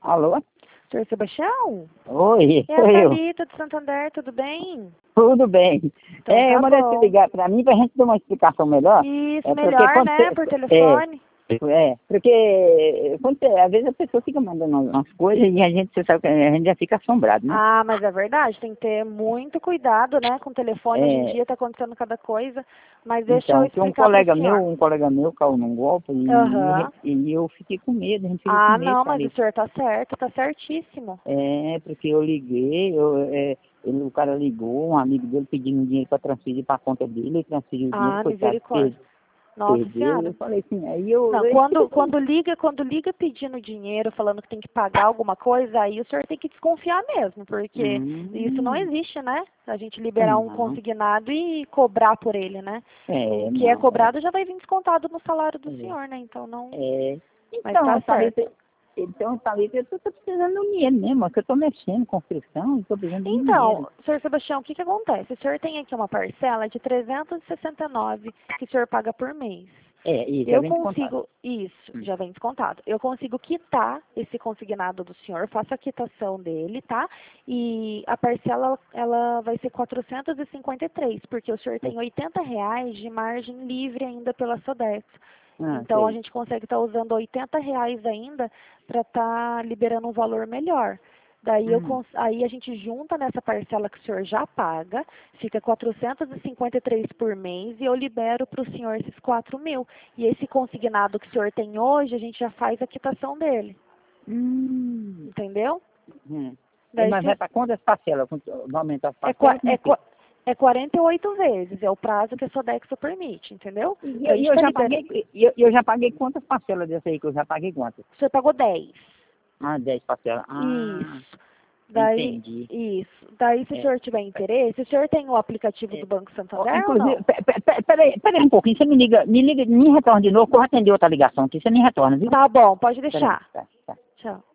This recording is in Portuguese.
Alô? Senhor Sebastião? Oi, É sou a eu. Thalita do Santander, tudo bem? Tudo bem. Então tá Eu mandei bom. te ligar para mim para a gente dar uma explicação melhor. Isso, Porque melhor, quando né? Por telefone. porque às vezes a pessoa fica mandando umas coisas e a gente, você sabe que a gente já fica assombrado, né? Ah, mas é verdade, tem que ter muito cuidado, né? Com o telefone, hoje em É, dia tá acontecendo cada coisa. Mas deixa eu então, que explicar pro senhor. um colega meu caiu num golpe Aham. e eu fiquei com medo, a gente fica com Ah, medo, não, mas o sabe? senhor tá certo, tá certíssimo. Porque eu liguei, o cara ligou, um amigo dele pedindo dinheiro para transferir para a conta dele, ele transferiu o dinheiro, Ah, coitado, misericórdia. Nossa perdeu. senhora. Eu falei assim, aí eu Não, fiquei com quando liga pedindo dinheiro, falando que tem que pagar alguma coisa, aí o senhor tem que desconfiar mesmo, porque isso não Hum, existe, né? A gente liberar um não, consignado e cobrar por ele, né? O que é não, cobrado já vai vir descontado no salário do é, senhor, né? Então não. é. Mas tá certo. Eu falei que eu tô precisando do dinheiro mesmo, que eu tô mexendo com construção, estou precisando de dinheiro. Então, senhor Sebastião, o que que acontece? O senhor tem aqui uma parcela de 369 que o senhor paga por mês. Isso, já Eu vem descontado. consigo, isso, Hum. já vem descontado. Eu consigo quitar esse consignado do senhor, faço a quitação dele, tá? E a parcela, ela vai ser 453, porque o senhor tem R$ 80 de margem livre ainda pela Sodexo. Então, a Sei. gente consegue estar usando R$ 80 ainda para estar liberando um valor melhor. Daí Hum. aí a gente junta nessa parcela que o senhor já paga, fica 453 por mês e eu libero para o senhor esses 4.000. E esse consignado que o senhor tem hoje, a gente já faz a quitação dele, Hum. entendeu? Hum. Daí Mas vai se, para quantas parcelas? Vai aumentar as é, qua- parcelas? Como é, é que é? qua- é 48 vezes, é o prazo que a Sodexo permite, entendeu? E eu, Daí a e gente eu está já liberando. paguei, eu já paguei quantas parcelas dessa aí que eu já paguei quantas? O senhor pagou 10. 10 parcelas. Isso. Daí, Entendi. isso. Daí, se o É, senhor tiver interesse, o senhor tem o aplicativo do é. Banco Ó, Santander ou inclusive, não? peraí um pouquinho, você me retorna de novo, que eu vou atender outra ligação aqui, você me retorna, viu? Tá bom, pode Peraí, deixar. tá. Tchau.